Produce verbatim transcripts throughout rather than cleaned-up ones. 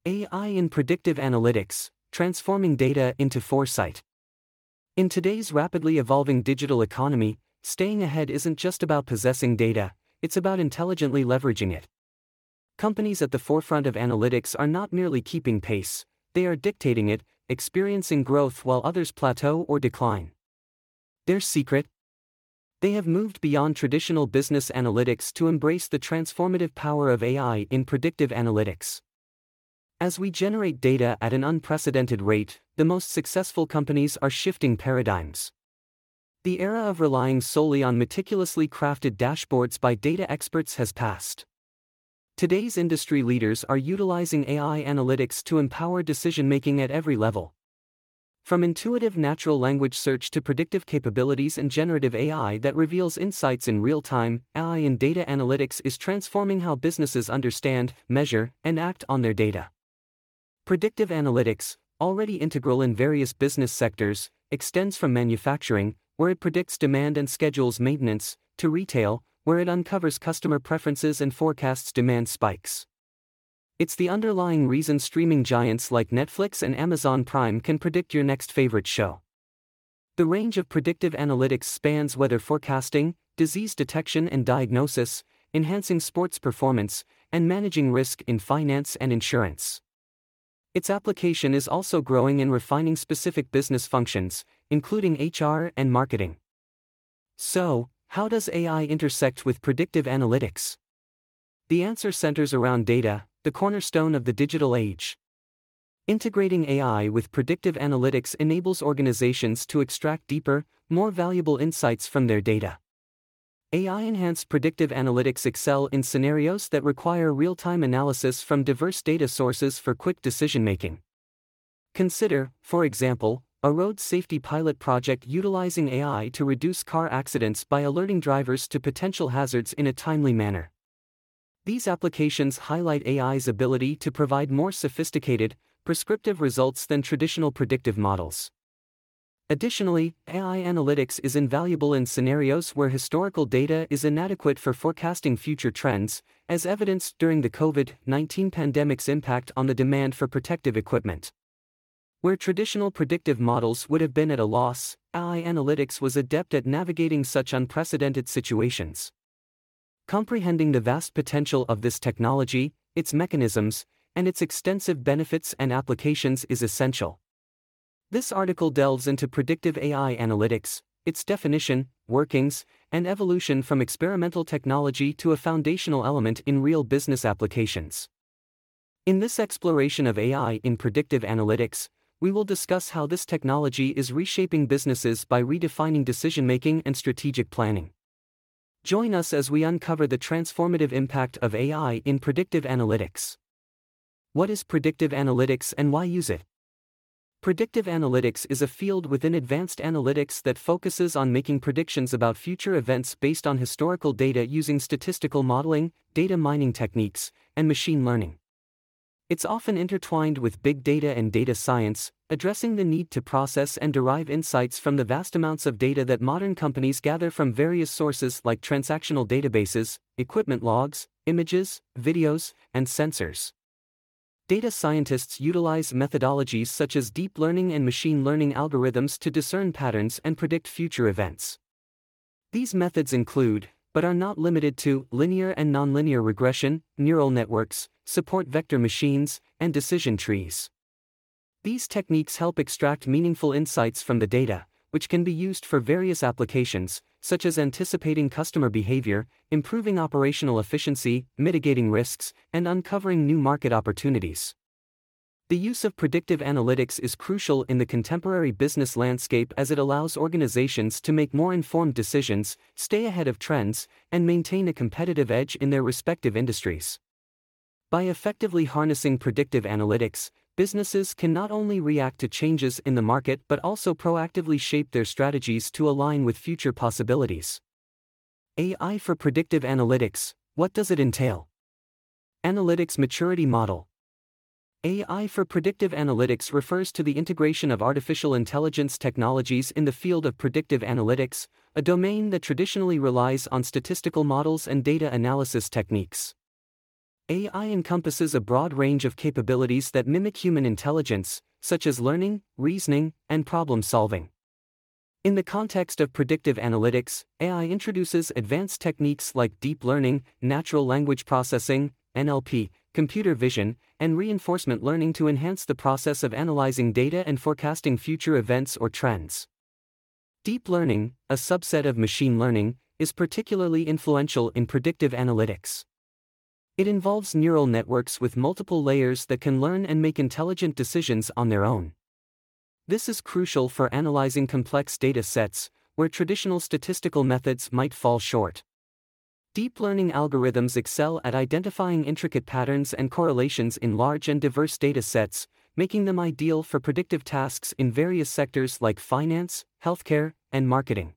A I in predictive analytics, transforming data into foresight. In today's rapidly evolving digital economy, staying ahead isn't just about possessing data, it's about intelligently leveraging it. Companies at the forefront of analytics are not merely keeping pace, they are dictating it, experiencing growth while others plateau or decline. Their secret? They have moved beyond traditional business analytics to embrace the transformative power of A I in predictive analytics. As we generate data at an unprecedented rate, the most successful companies are shifting paradigms. The era of relying solely on meticulously crafted dashboards by data experts has passed. Today's industry leaders are utilizing A I analytics to empower decision-making at every level. From intuitive natural language search to predictive capabilities and generative A I that reveals insights in real time, A I in data analytics is transforming how businesses understand, measure, and act on their data. Predictive analytics, already integral in various business sectors, extends from manufacturing, where it predicts demand and schedules maintenance, to retail, where it uncovers customer preferences and forecasts demand spikes. It's the underlying reason streaming giants like Netflix and Amazon Prime can predict your next favorite show. The range of predictive analytics spans weather forecasting, disease detection and diagnosis, enhancing sports performance, and managing risk in finance and insurance. Its application is also growing in refining specific business functions, including H R and marketing. So, how does A I intersect with predictive analytics? The answer centers around data, the cornerstone of the digital age. Integrating A I with predictive analytics enables organizations to extract deeper, more valuable insights from their data. A I-enhanced predictive analytics excel in scenarios that require real-time analysis from diverse data sources for quick decision-making. Consider, for example, a road safety pilot project utilizing A I to reduce car accidents by alerting drivers to potential hazards in a timely manner. These applications highlight A I's ability to provide more sophisticated, prescriptive results than traditional predictive models. Additionally, A I analytics is invaluable in scenarios where historical data is inadequate for forecasting future trends, as evidenced during the COVID nineteen pandemic's impact on the demand for protective equipment. Where traditional predictive models would have been at a loss, A I analytics was adept at navigating such unprecedented situations. Comprehending the vast potential of this technology, its mechanisms, and its extensive benefits and applications is essential. This article delves into predictive A I analytics, its definition, workings, and evolution from experimental technology to a foundational element in real business applications. In this exploration of A I in predictive analytics, we will discuss how this technology is reshaping businesses by redefining decision-making and strategic planning. Join us as we uncover the transformative impact of A I in predictive analytics. What is predictive analytics and why use it? Predictive analytics is a field within advanced analytics that focuses on making predictions about future events based on historical data using statistical modeling, data mining techniques, and machine learning. It's often intertwined with big data and data science, addressing the need to process and derive insights from the vast amounts of data that modern companies gather from various sources like transactional databases, equipment logs, images, videos, and sensors. Data scientists utilize methodologies such as deep learning and machine learning algorithms to discern patterns and predict future events. These methods include, but are not limited to, linear and nonlinear regression, neural networks, support vector machines, and decision trees. These techniques help extract meaningful insights from the data, which can be used for various applications, such as anticipating customer behavior, improving operational efficiency, mitigating risks, and uncovering new market opportunities. The use of predictive analytics is crucial in the contemporary business landscape as it allows organizations to make more informed decisions, stay ahead of trends, and maintain a competitive edge in their respective industries. By effectively harnessing predictive analytics, businesses can not only react to changes in the market but also proactively shape their strategies to align with future possibilities. A I for predictive analytics, what does it entail? Analytics maturity model. A I for predictive analytics refers to the integration of artificial intelligence technologies in the field of predictive analytics, a domain that traditionally relies on statistical models and data analysis techniques. A I encompasses a broad range of capabilities that mimic human intelligence, such as learning, reasoning, and problem solving. In the context of predictive analytics, A I introduces advanced techniques like deep learning, natural language processing, N L P, computer vision, and reinforcement learning to enhance the process of analyzing data and forecasting future events or trends. Deep learning, a subset of machine learning, is particularly influential in predictive analytics. It involves neural networks with multiple layers that can learn and make intelligent decisions on their own. This is crucial for analyzing complex data sets, where traditional statistical methods might fall short. Deep learning algorithms excel at identifying intricate patterns and correlations in large and diverse data sets, making them ideal for predictive tasks in various sectors like finance, healthcare, and marketing.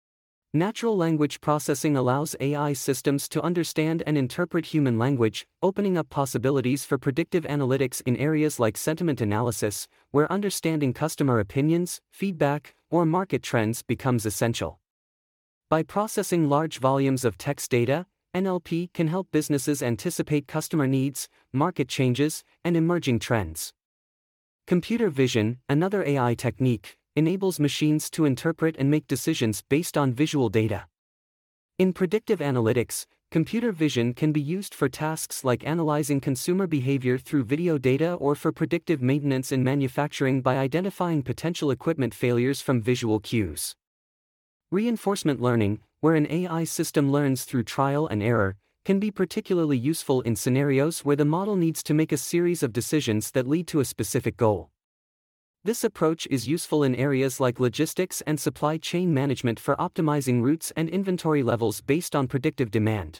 Natural language processing allows A I systems to understand and interpret human language, opening up possibilities for predictive analytics in areas like sentiment analysis, where understanding customer opinions, feedback, or market trends becomes essential. By processing large volumes of text data, N L P can help businesses anticipate customer needs, market changes, and emerging trends. Computer vision, another A I technique, enables machines to interpret and make decisions based on visual data. In predictive analytics, computer vision can be used for tasks like analyzing consumer behavior through video data or for predictive maintenance in manufacturing by identifying potential equipment failures from visual cues. Reinforcement learning, where an A I system learns through trial and error, can be particularly useful in scenarios where the model needs to make a series of decisions that lead to a specific goal. This approach is useful in areas like logistics and supply chain management for optimizing routes and inventory levels based on predictive demand.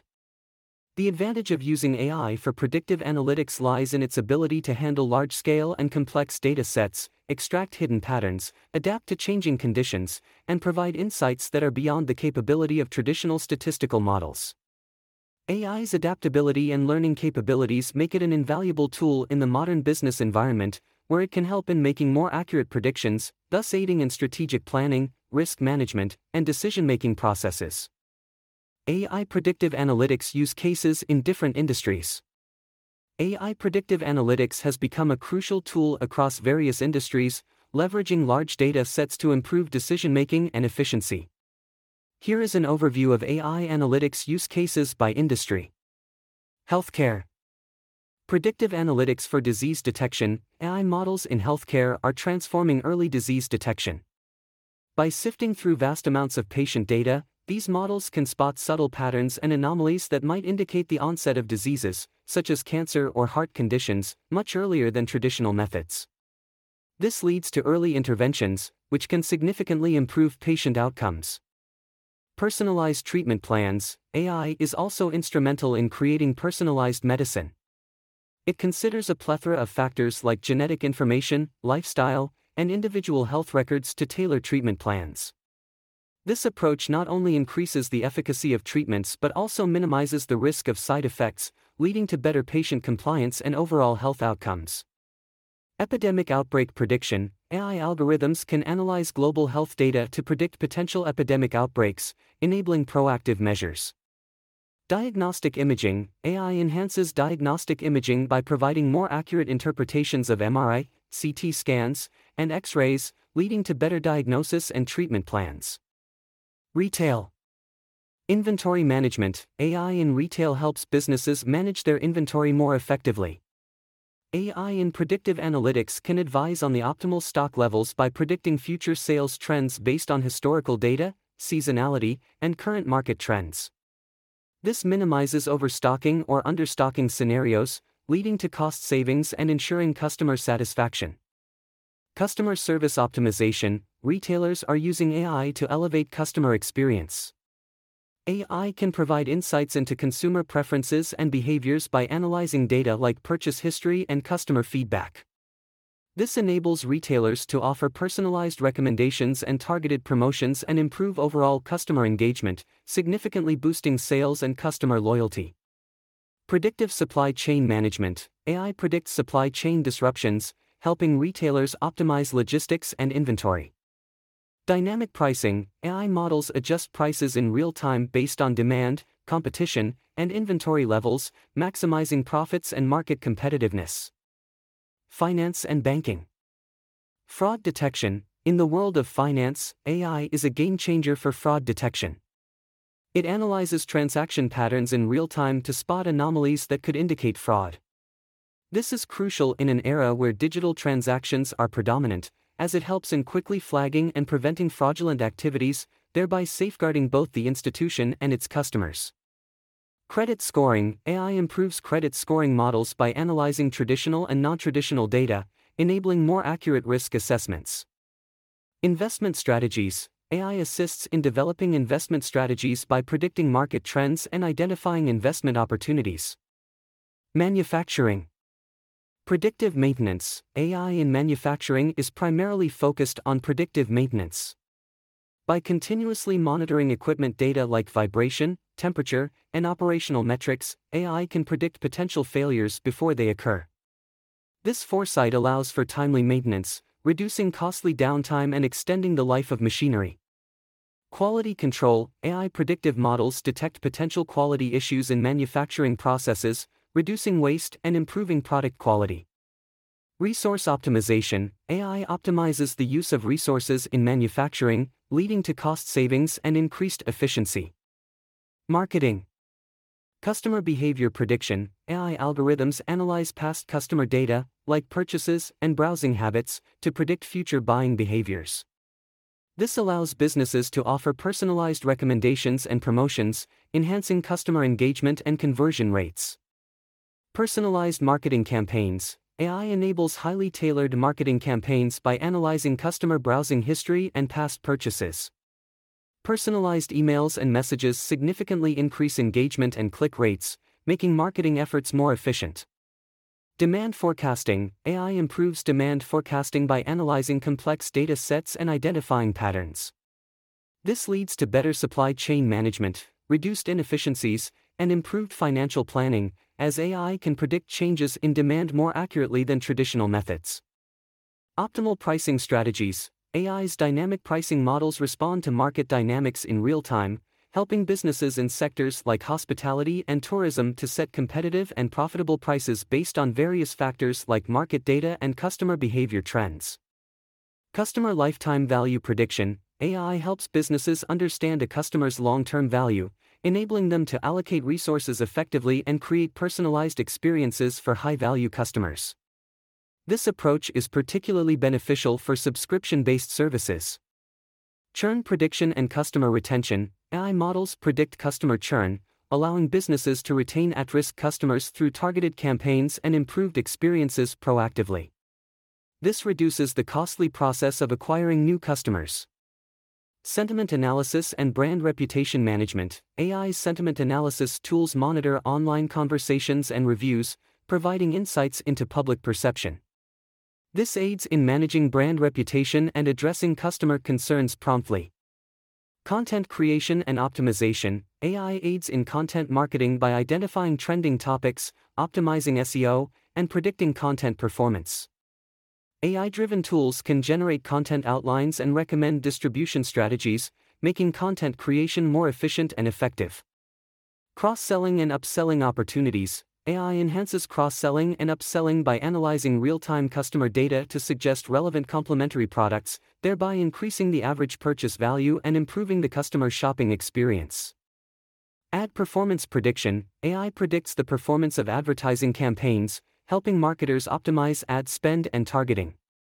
The advantage of using A I for predictive analytics lies in its ability to handle large-scale and complex data sets, extract hidden patterns, adapt to changing conditions, and provide insights that are beyond the capability of traditional statistical models. A I's adaptability and learning capabilities make it an invaluable tool in the modern business environment, where it can help in making more accurate predictions, thus aiding in strategic planning, risk management, and decision-making processes. A I predictive analytics use cases in different industries. A I predictive analytics has become a crucial tool across various industries, leveraging large data sets to improve decision-making and efficiency. Here is an overview of A I analytics use cases by industry. Healthcare. Predictive analytics for disease detection. A I models in healthcare are transforming early disease detection. By sifting through vast amounts of patient data, these models can spot subtle patterns and anomalies that might indicate the onset of diseases, such as cancer or heart conditions, much earlier than traditional methods. This leads to early interventions, which can significantly improve patient outcomes. Personalized treatment plans. A I is also instrumental in creating personalized medicine. It considers a plethora of factors like genetic information, lifestyle, and individual health records to tailor treatment plans. This approach not only increases the efficacy of treatments but also minimizes the risk of side effects, leading to better patient compliance and overall health outcomes. Epidemic outbreak prediction. A I algorithms can analyze global health data to predict potential epidemic outbreaks, enabling proactive measures. Diagnostic imaging. A I enhances diagnostic imaging by providing more accurate interpretations of M R I, C T scans, and X-rays, leading to better diagnosis and treatment plans. Retail. Inventory management. A I in retail helps businesses manage their inventory more effectively. A I in predictive analytics can advise on the optimal stock levels by predicting future sales trends based on historical data, seasonality, and current market trends. This minimizes overstocking or understocking scenarios, leading to cost savings and ensuring customer satisfaction. Customer service optimization. Retailers are using A I to elevate customer experience. A I can provide insights into consumer preferences and behaviors by analyzing data like purchase history and customer feedback. This enables retailers to offer personalized recommendations and targeted promotions and improve overall customer engagement, significantly boosting sales and customer loyalty. Predictive supply chain management. A I predicts supply chain disruptions, helping retailers optimize logistics and inventory. Dynamic pricing. A I models adjust prices in real time based on demand, competition, and inventory levels, maximizing profits and market competitiveness. Finance and banking. Fraud detection. In the world of finance, A I is a game changer for fraud detection. It analyzes transaction patterns in real time to spot anomalies that could indicate fraud. This is crucial in an era where digital transactions are predominant, as it helps in quickly flagging and preventing fraudulent activities, thereby safeguarding both the institution and its customers. Credit scoring. A I improves credit scoring models by analyzing traditional and non-traditional data, enabling more accurate risk assessments. Investment strategies. A I assists in developing investment strategies by predicting market trends and identifying investment opportunities. Manufacturing. Predictive maintenance. A I in manufacturing is primarily focused on predictive maintenance. By continuously monitoring equipment data like vibration, temperature, and operational metrics, A I can predict potential failures before they occur. This foresight allows for timely maintenance, reducing costly downtime and extending the life of machinery. Quality control. A I predictive models detect potential quality issues in manufacturing processes, reducing waste and improving product quality. Resource optimization. A I optimizes the use of resources in manufacturing, leading to cost savings and increased efficiency. Marketing. Customer behavior prediction. A I algorithms analyze past customer data, like purchases and browsing habits, to predict future buying behaviors. This allows businesses to offer personalized recommendations and promotions, enhancing customer engagement and conversion rates. Personalized marketing campaigns. A I enables highly tailored marketing campaigns by analyzing customer browsing history and past purchases. Personalized emails and messages significantly increase engagement and click rates, making marketing efforts more efficient. Demand forecasting. A I improves demand forecasting by analyzing complex data sets and identifying patterns. This leads to better supply chain management, reduced inefficiencies, and improved financial planning, as A I can predict changes in demand more accurately than traditional methods. Optimal pricing strategies. A I's dynamic pricing models respond to market dynamics in real time, helping businesses in sectors like hospitality and tourism to set competitive and profitable prices based on various factors like market data and customer behavior trends. Customer lifetime value prediction. A I helps businesses understand a customer's long-term value, enabling them to allocate resources effectively and create personalized experiences for high-value customers. This approach is particularly beneficial for subscription-based services. Churn prediction and customer retention. A I models predict customer churn, allowing businesses to retain at-risk customers through targeted campaigns and improved experiences proactively. This reduces the costly process of acquiring new customers. Sentiment analysis and brand reputation management. A I's sentiment analysis tools monitor online conversations and reviews, providing insights into public perception. This aids in managing brand reputation and addressing customer concerns promptly. Content creation and optimization. A I aids in content marketing by identifying trending topics, optimizing S E O, and predicting content performance. A I-driven tools can generate content outlines and recommend distribution strategies, making content creation more efficient and effective. Cross-selling and upselling opportunities. A I enhances cross-selling and upselling by analyzing real-time customer data to suggest relevant complementary products, thereby increasing the average purchase value and improving the customer shopping experience. Ad performance prediction. A I predicts the performance of advertising campaigns, helping marketers optimize ad spend and targeting.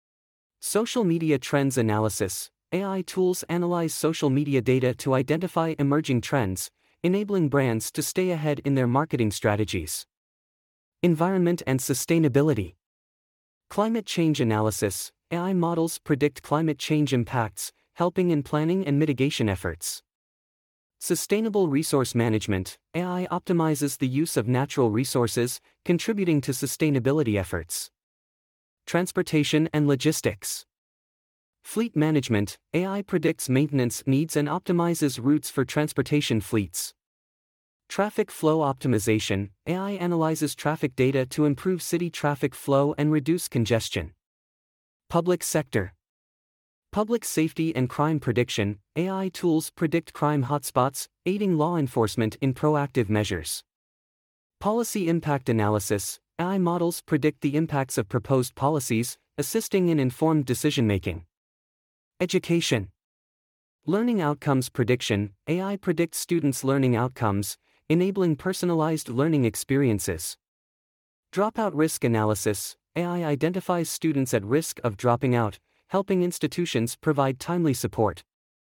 Social media trends analysis. A I tools analyze social media data to identify emerging trends, enabling brands to stay ahead in their marketing strategies. Environment and sustainability. Climate change analysis. A I models predict climate change impacts, helping in planning and mitigation efforts. Sustainable resource management. A I optimizes the use of natural resources, contributing to sustainability efforts. Transportation and logistics. Fleet management. A I predicts maintenance needs and optimizes routes for transportation fleets. Traffic flow optimization. A I analyzes traffic data to improve city traffic flow and reduce congestion. Public sector. Public safety and crime prediction, A I tools predict crime hotspots, aiding law enforcement in proactive measures. Policy impact analysis, A I models predict the impacts of proposed policies, assisting in informed decision-making. Education. Learning outcomes prediction, A I predicts students' learning outcomes, enabling personalized learning experiences. Dropout risk analysis, A I identifies students at risk of dropping out, helping institutions provide timely support.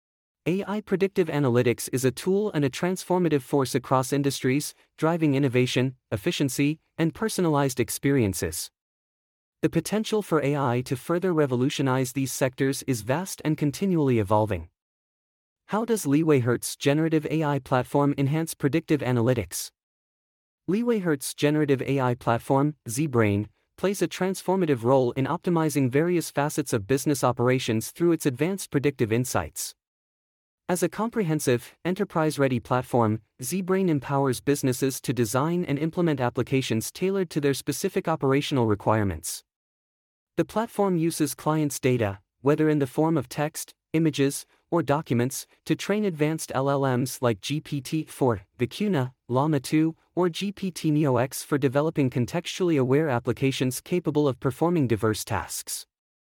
A I predictive analytics is a tool and a transformative force across industries, driving innovation, efficiency, and personalized experiences. The potential for A I to further revolutionize these sectors is vast and continually evolving. How does LeewayHertz generative A I platform enhance predictive analytics? LeewayHertz generative A I platform, ZBrain, plays a transformative role in optimizing various facets of business operations through its advanced predictive insights. As a comprehensive, enterprise-ready platform, ZBrain empowers businesses to design and implement applications tailored to their specific operational requirements. The platform uses clients' data, whether in the form of text, images, or documents, to train advanced L L Ms like G P T four, Vicuna, Llama two, or G P T Neo X for developing contextually aware applications capable of performing diverse tasks.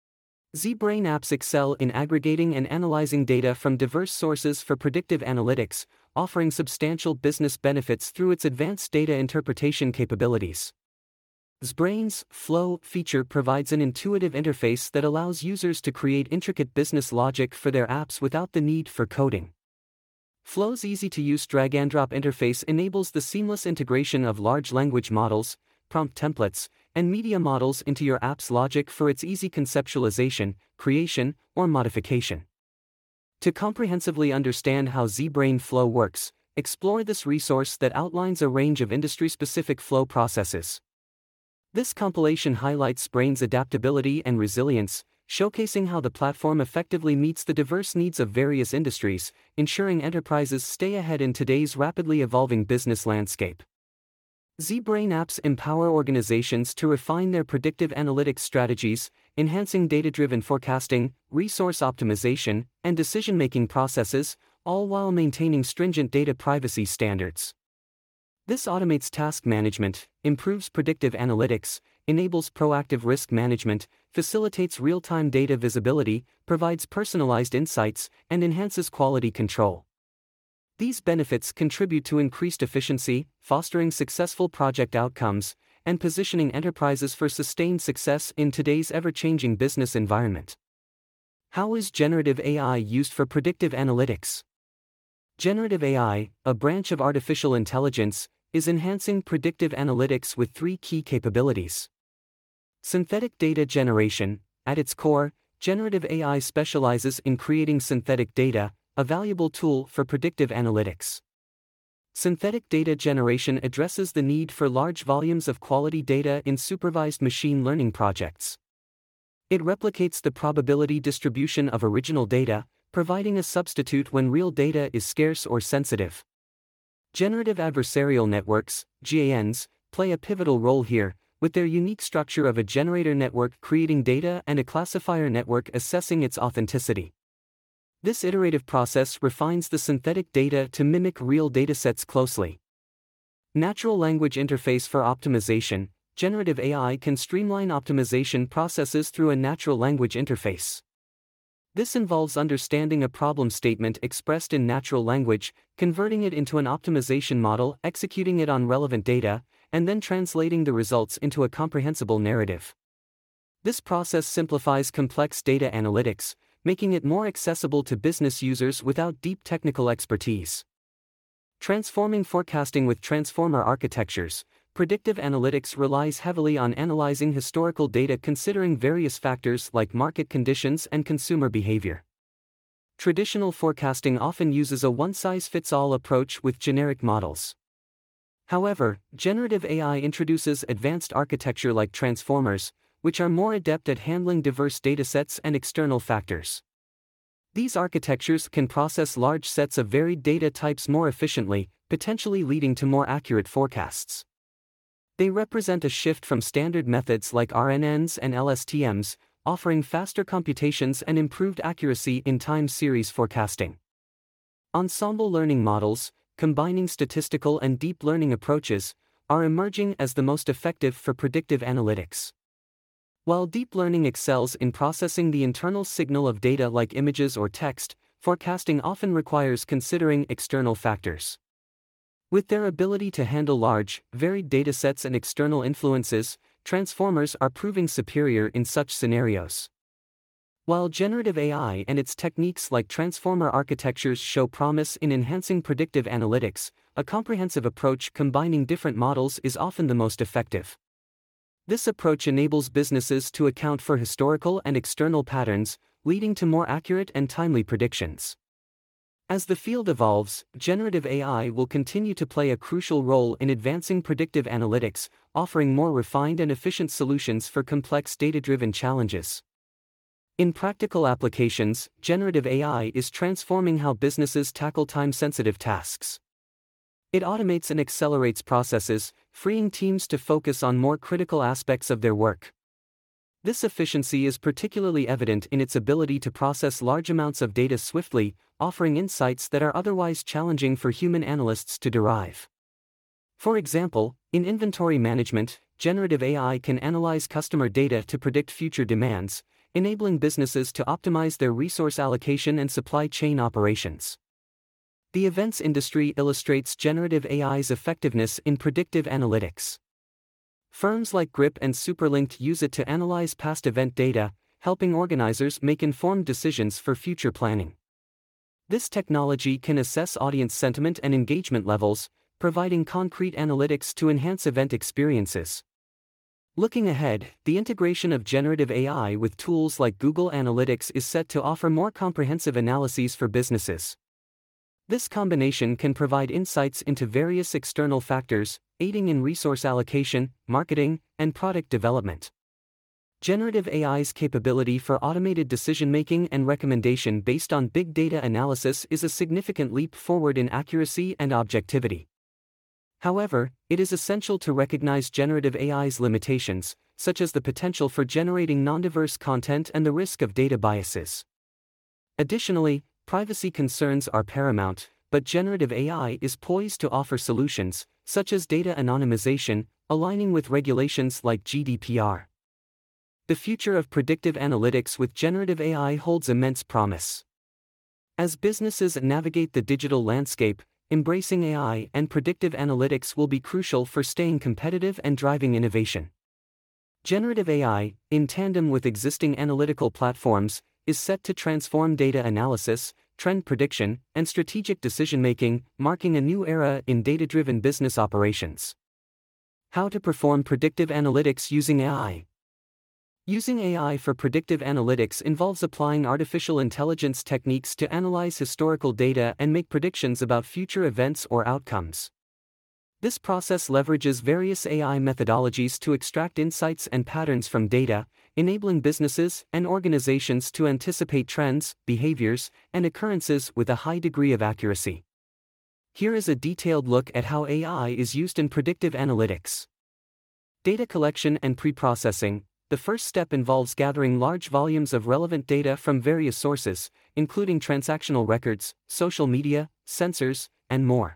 ZBrain apps excel in aggregating and analyzing data from diverse sources for predictive analytics, offering substantial business benefits through its advanced data interpretation capabilities. ZBrain's Flow feature provides an intuitive interface that allows users to create intricate business logic for their apps without the need for coding. Flow's easy-to-use drag-and-drop interface enables the seamless integration of large language models, prompt templates, and media models into your app's logic for its easy conceptualization, creation, or modification. To comprehensively understand how ZBrain Flow works, explore this resource that outlines a range of industry-specific flow processes. This compilation highlights ZBrain's adaptability and resilience, showcasing how the platform effectively meets the diverse needs of various industries, ensuring enterprises stay ahead in today's rapidly evolving business landscape. ZBrain apps empower organizations to refine their predictive analytics strategies, enhancing data-driven forecasting, resource optimization, and decision-making processes, all while maintaining stringent data privacy standards. This automates task management, improves predictive analytics, enables proactive risk management, facilitates real-time data visibility, provides personalized insights, and enhances quality control. These benefits contribute to increased efficiency, fostering successful project outcomes, and positioning enterprises for sustained success in today's ever-changing business environment. How is generative A I used for predictive analytics? Generative A I, a branch of artificial intelligence, is enhancing predictive analytics with three key capabilities. Synthetic data generation. At its core, generative A I specializes in creating synthetic data, a valuable tool for predictive analytics. Synthetic data generation addresses the need for large volumes of quality data in supervised machine learning projects. It replicates the probability distribution of original data, providing a substitute when real data is scarce or sensitive. Generative adversarial networks, G A Ns, play a pivotal role here, with their unique structure of a generator network creating data and a classifier network assessing its authenticity. This iterative process refines the synthetic data to mimic real datasets closely. Natural language interface for optimization. Generative A I can streamline optimization processes through a natural language interface. This involves understanding a problem statement expressed in natural language, converting it into an optimization model, executing it on relevant data, and then translating the results into a comprehensible narrative. This process simplifies complex data analytics, making it more accessible to business users without deep technical expertise. Transforming forecasting with transformer architectures. Predictive analytics relies heavily on analyzing historical data considering various factors like market conditions and consumer behavior. Traditional forecasting often uses a one-size-fits-all approach with generic models. However, generative A I introduces advanced architecture like transformers, which are more adept at handling diverse datasets and external factors. These architectures can process large sets of varied data types more efficiently, potentially leading to more accurate forecasts. They represent a shift from standard methods like R N Ns and L S T Ms, offering faster computations and improved accuracy in time series forecasting. Ensemble learning models, combining statistical and deep learning approaches, are emerging as the most effective for predictive analytics. While deep learning excels in processing the internal signal of data like images or text, forecasting often requires considering external factors. With their ability to handle large, varied datasets and external influences, transformers are proving superior in such scenarios. While generative A I and its techniques like transformer architectures show promise in enhancing predictive analytics, a comprehensive approach combining different models is often the most effective. This approach enables businesses to account for historical and external patterns, leading to more accurate and timely predictions. As the field evolves, generative A I will continue to play a crucial role in advancing predictive analytics, offering more refined and efficient solutions for complex data-driven challenges. In practical applications, generative A I is transforming how businesses tackle time-sensitive tasks. It automates and accelerates processes, freeing teams to focus on more critical aspects of their work. This efficiency is particularly evident in its ability to process large amounts of data swiftly, offering insights that are otherwise challenging for human analysts to derive. For example, in inventory management, generative A I can analyze customer data to predict future demands, enabling businesses to optimize their resource allocation and supply chain operations. The events industry illustrates generative A I's effectiveness in predictive analytics. Firms like Grip and Superlinked use it to analyze past event data, helping organizers make informed decisions for future planning. This technology can assess audience sentiment and engagement levels, providing concrete analytics to enhance event experiences. Looking ahead, the integration of generative A I with tools like Google Analytics is set to offer more comprehensive analyses for businesses. This combination can provide insights into various external factors, aiding in resource allocation, marketing, and product development. Generative A I's capability for automated decision-making and recommendation based on big data analysis is a significant leap forward in accuracy and objectivity. However, it is essential to recognize generative A I's limitations, such as the potential for generating non-diverse content and the risk of data biases. Additionally, privacy concerns are paramount, but generative A I is poised to offer solutions, such as data anonymization, aligning with regulations like G D P R. The future of predictive analytics with generative A I holds immense promise. As businesses navigate the digital landscape, embracing A I and predictive analytics will be crucial for staying competitive and driving innovation. Generative A I, in tandem with existing analytical platforms, is set to transform data analysis, trend prediction, and strategic decision-making, marking a new era in data-driven business operations. How to perform predictive analytics using A I? Using A I for predictive analytics involves applying artificial intelligence techniques to analyze historical data and make predictions about future events or outcomes. This process leverages various A I methodologies to extract insights and patterns from data, enabling businesses and organizations to anticipate trends, behaviors, and occurrences with a high degree of accuracy. Here is a detailed look at how A I is used in predictive analytics. Data collection and pre-processing. The first step involves gathering large volumes of relevant data from various sources, including transactional records, social media, sensors, and more.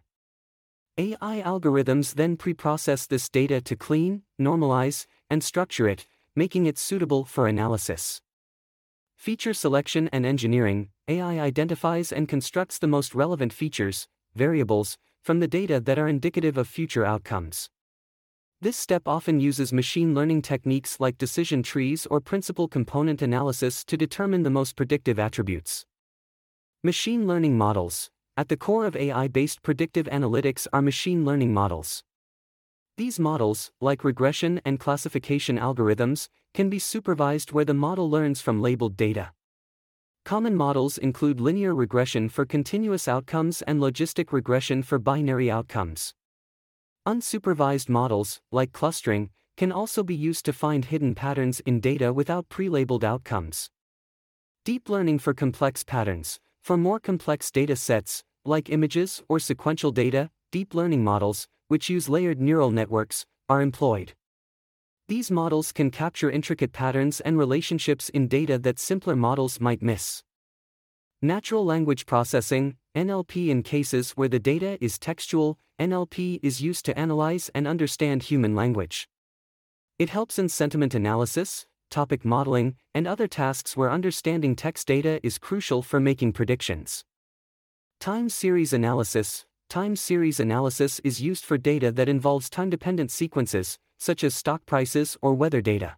A I algorithms then pre-process this data to clean, normalize, and structure it, making it suitable for analysis. Feature selection and engineering. A I identifies and constructs the most relevant features, variables, from the data that are indicative of future outcomes. This step often uses machine learning techniques like decision trees or principal component analysis to determine the most predictive attributes. Machine learning models. At the core of A I-based predictive analytics are machine learning models. These models, like regression and classification algorithms, can be supervised where the model learns from labeled data. Common models include linear regression for continuous outcomes and logistic regression for binary outcomes. Unsupervised models, like clustering, can also be used to find hidden patterns in data without pre-labeled outcomes. Deep learning for complex patterns. For more complex data sets, like images or sequential data, deep learning models, which use layered neural networks, are employed. These models can capture intricate patterns and relationships in data that simpler models might miss. Natural language processing, N L P. In cases where the data is textual, N L P is used to analyze and understand human language. It helps in sentiment analysis, topic modeling, and other tasks where understanding text data is crucial for making predictions. Time series analysis. Time series analysis is used for data that involves time-dependent sequences, such as stock prices or weather data.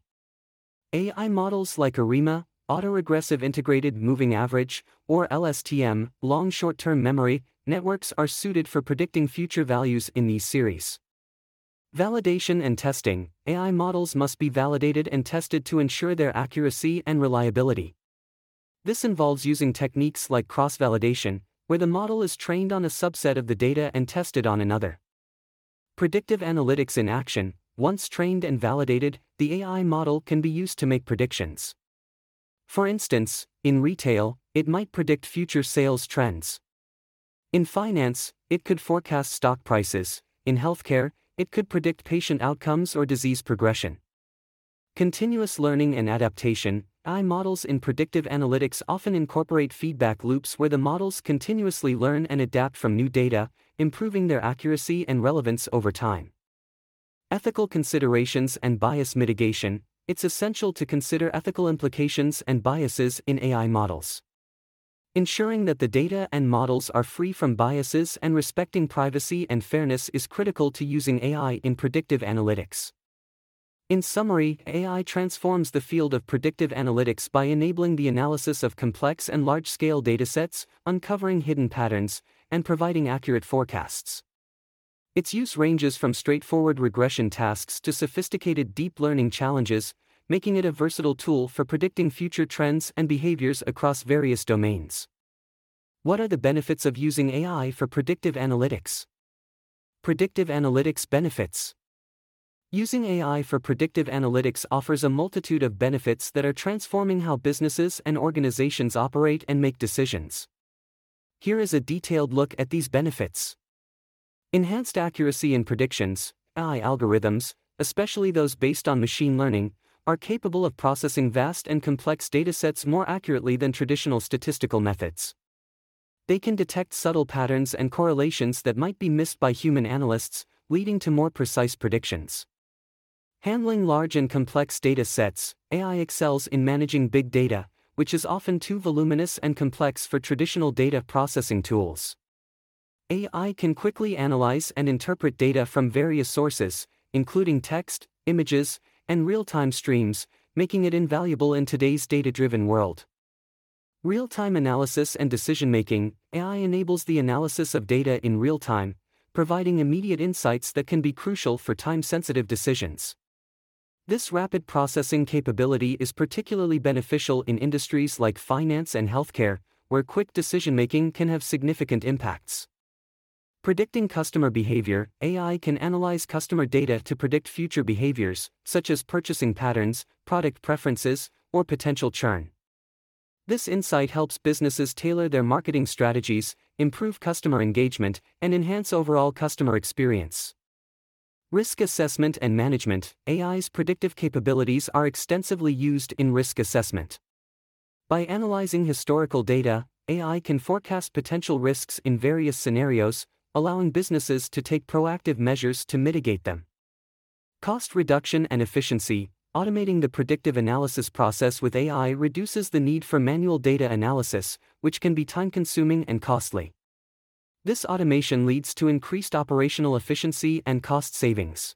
A I models like ARIMA, Autoregressive Integrated Moving Average, or L S T M, long short-term memory, networks are suited for predicting future values in these series. Validation and testing. A I models must be validated and tested to ensure their accuracy and reliability. This involves using techniques like cross-validation, where the model is trained on a subset of the data and tested on another. Predictive analytics in action. Once trained and validated, the A I model can be used to make predictions. For instance, in retail, it might predict future sales trends. In finance, it could forecast stock prices. In healthcare, it could predict patient outcomes or disease progression. Continuous learning and adaptation. A I models in predictive analytics often incorporate feedback loops where the models continuously learn and adapt from new data, improving their accuracy and relevance over time. Ethical considerations and bias mitigation. It's essential to consider ethical implications and biases in A I models. Ensuring that the data and models are free from biases and respecting privacy and fairness is critical to using A I in predictive analytics. In summary, A I transforms the field of predictive analytics by enabling the analysis of complex and large-scale datasets, uncovering hidden patterns, and providing accurate forecasts. Its use ranges from straightforward regression tasks to sophisticated deep learning challenges, making it a versatile tool for predicting future trends and behaviors across various domains. What are the benefits of using A I for predictive analytics? Predictive analytics benefits. Using A I for predictive analytics offers a multitude of benefits that are transforming how businesses and organizations operate and make decisions. Here is a detailed look at these benefits. Enhanced accuracy in predictions. A I algorithms, especially those based on machine learning, are capable of processing vast and complex datasets more accurately than traditional statistical methods. They can detect subtle patterns and correlations that might be missed by human analysts, leading to more precise predictions. Handling large and complex data sets. A I excels in managing big data, which is often too voluminous and complex for traditional data processing tools. A I can quickly analyze and interpret data from various sources, including text, images, and real-time streams, making it invaluable in today's data-driven world. Real-time analysis and decision-making. A I enables the analysis of data in real time, providing immediate insights that can be crucial for time-sensitive decisions. This rapid processing capability is particularly beneficial in industries like finance and healthcare, where quick decision-making can have significant impacts. Predicting customer behavior. A I can analyze customer data to predict future behaviors, such as purchasing patterns, product preferences, or potential churn. This insight helps businesses tailor their marketing strategies, improve customer engagement, and enhance overall customer experience. Risk assessment and management. A I's predictive capabilities are extensively used in risk assessment. By analyzing historical data, A I can forecast potential risks in various scenarios, allowing businesses to take proactive measures to mitigate them. Cost reduction and efficiency. Automating the predictive analysis process with A I reduces the need for manual data analysis, which can be time-consuming and costly. This automation leads to increased operational efficiency and cost savings.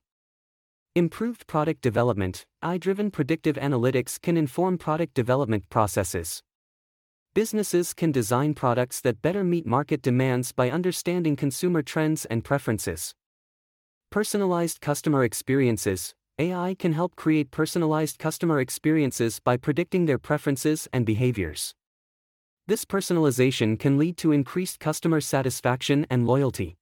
Improved product development. A I-driven predictive analytics can inform product development processes. Businesses can design products that better meet market demands by understanding consumer trends and preferences. Personalized customer experiences. A I can help create personalized customer experiences by predicting their preferences and behaviors. This personalization can lead to increased customer satisfaction and loyalty.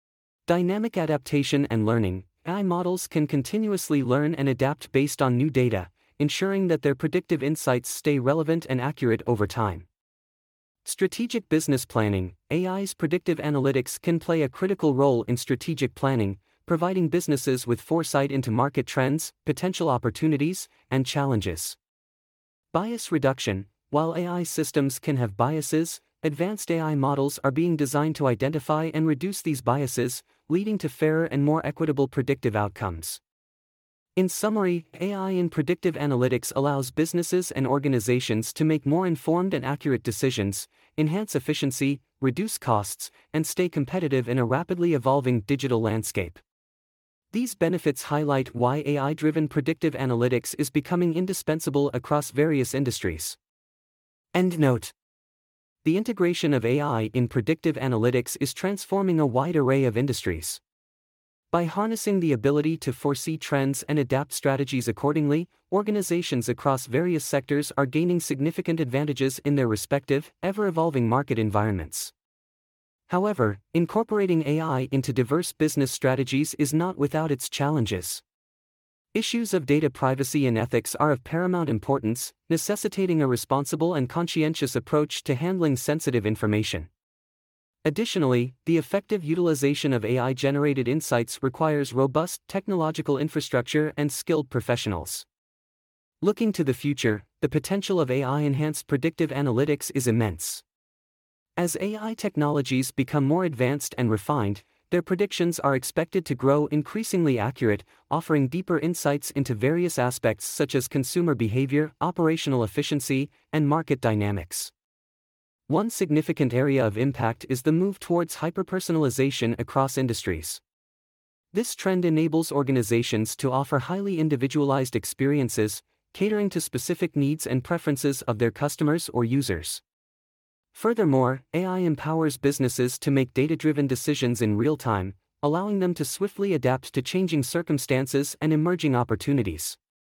Dynamic adaptation and learning. A I models can continuously learn and adapt based on new data, ensuring that their predictive insights stay relevant and accurate over time. Strategic business planning. A I's predictive analytics can play a critical role in strategic planning, providing businesses with foresight into market trends, potential opportunities, and challenges. Bias reduction. While A I systems can have biases, advanced A I models are being designed to identify and reduce these biases, leading to fairer and more equitable predictive outcomes. In summary, A I in predictive analytics allows businesses and organizations to make more informed and accurate decisions, enhance efficiency, reduce costs, and stay competitive in a rapidly evolving digital landscape. These benefits highlight why A I-driven predictive analytics is becoming indispensable across various industries. Endnote. The integration of A I in predictive analytics is transforming a wide array of industries. By harnessing the ability to foresee trends and adapt strategies accordingly, organizations across various sectors are gaining significant advantages in their respective, ever-evolving market environments. However, incorporating A I into diverse business strategies is not without its challenges. Issues of data privacy and ethics are of paramount importance, necessitating a responsible and conscientious approach to handling sensitive information. Additionally, the effective utilization of A I-generated insights requires robust technological infrastructure and skilled professionals. Looking to the future, the potential of A I-enhanced predictive analytics is immense. As A I technologies become more advanced and refined, their predictions are expected to grow increasingly accurate, offering deeper insights into various aspects such as consumer behavior, operational efficiency, and market dynamics. One significant area of impact is the move towards hyperpersonalization across industries. This trend enables organizations to offer highly individualized experiences, catering to specific needs and preferences of their customers or users. Furthermore, A I empowers businesses to make data-driven decisions in real time, allowing them to swiftly adapt to changing circumstances and emerging opportunities.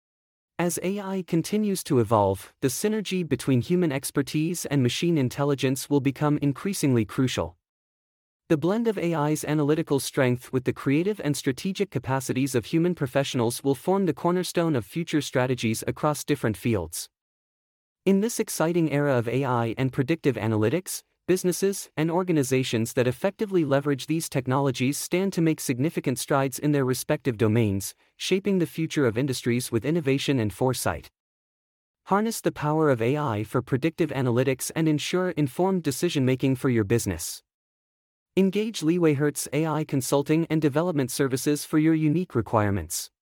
As A I continues to evolve, the synergy between human expertise and machine intelligence will become increasingly crucial. The blend of A I's analytical strength with the creative and strategic capacities of human professionals will form the cornerstone of future strategies across different fields. In this exciting era of A I and predictive analytics, businesses and organizations that effectively leverage these technologies stand to make significant strides in their respective domains, shaping the future of industries with innovation and foresight. Harness the power of A I for predictive analytics and ensure informed decision-making for your business. Engage LeewayHertz A I consulting and development services for your unique requirements.